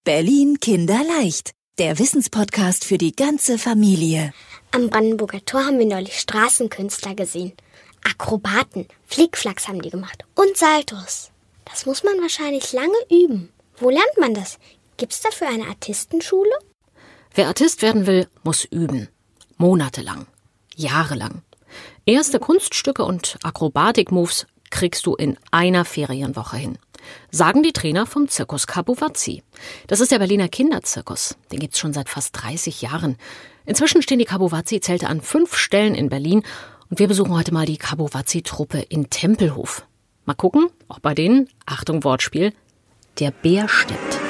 Berlin Kinderleicht, der Wissenspodcast für die ganze Familie. Am Brandenburger Tor haben wir neulich Straßenkünstler gesehen. Akrobaten, Flickflacks haben die gemacht und Saltos. Das muss man wahrscheinlich lange üben. Wo lernt man das? Gibt's dafür eine Artistenschule? Wer Artist werden will, muss üben. Monatelang, jahrelang. Erste Kunststücke und Akrobatik-Moves kriegst du in einer Ferienwoche hin. Sagen die Trainer vom Zirkus Kabuvazzi. Das ist der Berliner Kinderzirkus. Den gibt's schon seit fast 30 Jahren. Inzwischen stehen die Kabuvazzi-Zelte an 5 Stellen in Berlin. Und wir besuchen heute mal die Kabuvazzi-Truppe in Tempelhof. Mal gucken, ob bei denen, Achtung Wortspiel, der Bär steppt.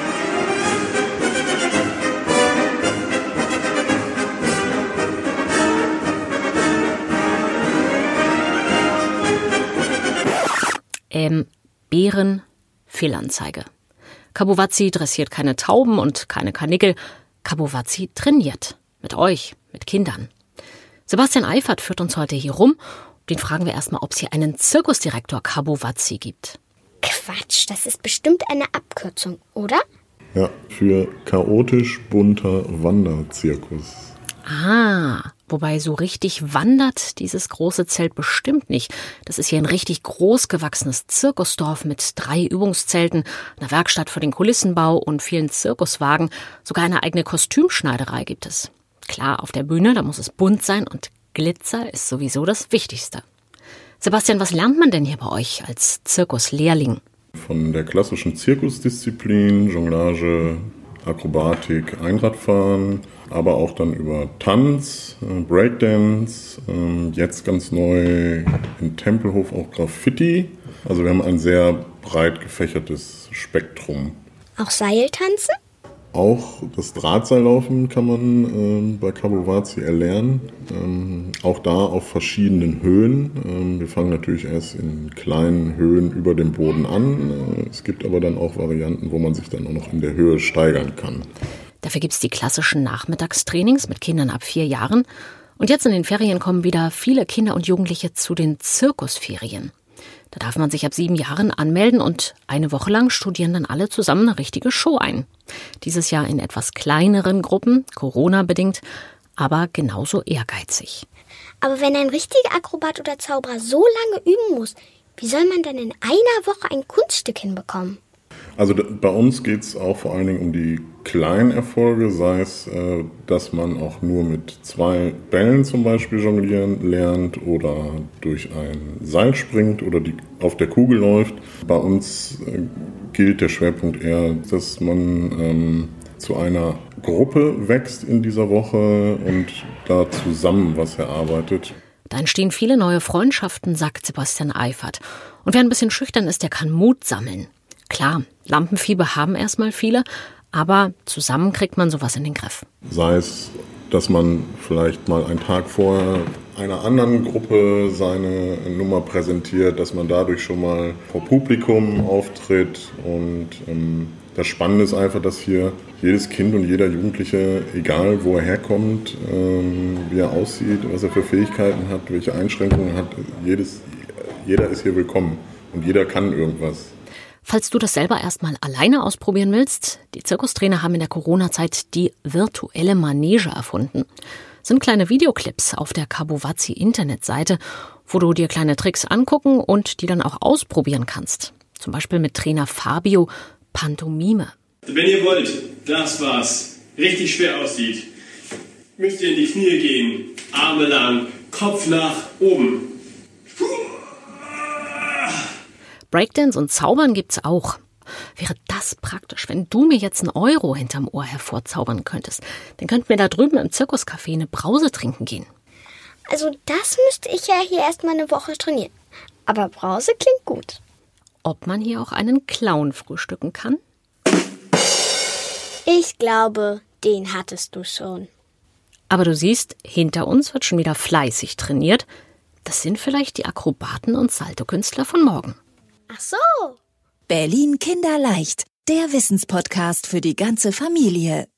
Bären-Fehlanzeige. Kabuvazzi dressiert keine Tauben und keine Karnickel. Kabuvazzi trainiert. Mit euch, mit Kindern. Sebastian Eifert führt uns heute hier rum. Den fragen wir erstmal, ob es hier einen Zirkusdirektor Kabuvazzi gibt. Quatsch, das ist bestimmt eine Abkürzung, oder? Ja, für chaotisch bunter Wanderzirkus. Wobei so richtig wandert dieses große Zelt bestimmt nicht. Das ist hier ein richtig groß gewachsenes Zirkusdorf mit 3 Übungszelten, einer Werkstatt für den Kulissenbau und vielen Zirkuswagen. Sogar eine eigene Kostümschneiderei gibt es. Klar, auf der Bühne, da muss es bunt sein und Glitzer ist sowieso das Wichtigste. Sebastian, was lernt man denn hier bei euch als Zirkuslehrling? Von der klassischen Zirkusdisziplin, Jonglage, Akrobatik, Einradfahren, aber auch dann über Tanz, Breakdance, jetzt ganz neu in Tempelhof auch Graffiti. Also wir haben ein sehr breit gefächertes Spektrum. Auch Seiltanzen? Auch das Drahtseillaufen kann man bei Kabuvazzi erlernen, auch da auf verschiedenen Höhen. Wir fangen natürlich erst in kleinen Höhen über dem Boden an. Es gibt aber dann auch Varianten, wo man sich dann auch noch in der Höhe steigern kann. Dafür gibt es die klassischen Nachmittagstrainings mit Kindern ab 4 Jahren. Und jetzt in den Ferien kommen wieder viele Kinder und Jugendliche zu den Zirkusferien. Da darf man sich ab 7 Jahren anmelden und eine Woche lang studieren dann alle zusammen eine richtige Show ein. Dieses Jahr in etwas kleineren Gruppen, Corona-bedingt, aber genauso ehrgeizig. Aber wenn ein richtiger Akrobat oder Zauberer so lange üben muss, wie soll man denn in einer Woche ein Kunststück hinbekommen? Also bei uns geht es auch vor allen Dingen um die kleinen Erfolge, sei es, dass man auch nur mit 2 Bällen zum Beispiel jonglieren lernt oder durch ein Seil springt oder auf der Kugel läuft. Bei uns gilt der Schwerpunkt eher, dass man zu einer Gruppe wächst in dieser Woche und da zusammen was erarbeitet. Da entstehen viele neue Freundschaften, sagt Sebastian Eifert. Und wer ein bisschen schüchtern ist, der kann Mut sammeln. Klar, Lampenfieber haben erstmal viele, aber zusammen kriegt man sowas in den Griff. Sei es, dass man vielleicht mal einen Tag vorher einer anderen Gruppe seine Nummer präsentiert, dass man dadurch schon mal vor Publikum auftritt. Und das Spannende ist einfach, dass hier jedes Kind und jeder Jugendliche, egal wo er herkommt, wie er aussieht, was er für Fähigkeiten hat, welche Einschränkungen er hat, jeder ist hier willkommen und jeder kann irgendwas. Falls du das selber erstmal alleine ausprobieren willst, die Zirkustrainer haben in der Corona-Zeit die virtuelle Manege erfunden. Das sind kleine Videoclips auf der Kabuvazzi-Internetseite, wo du dir kleine Tricks angucken und die dann auch ausprobieren kannst. Zum Beispiel mit Trainer Fabio Pantomime. Wenn ihr wollt, das was richtig schwer aussieht, müsst ihr in die Knie gehen, Arme lang, Kopf nach oben. Breakdance und Zaubern gibt's auch. Wäre das praktisch, wenn du mir jetzt einen Euro hinterm Ohr hervorzaubern könntest. Dann könnten wir da drüben im Zirkuscafé eine Brause trinken gehen. Also das müsste ich ja hier erstmal eine Woche trainieren. Aber Brause klingt gut. Ob man hier auch einen Clown frühstücken kann? Ich glaube, den hattest du schon. Aber du siehst, hinter uns wird schon wieder fleißig trainiert. Das sind vielleicht die Akrobaten und Saltokünstler von morgen. Ach so. Berlin Kinderleicht, der Wissenspodcast für die ganze Familie.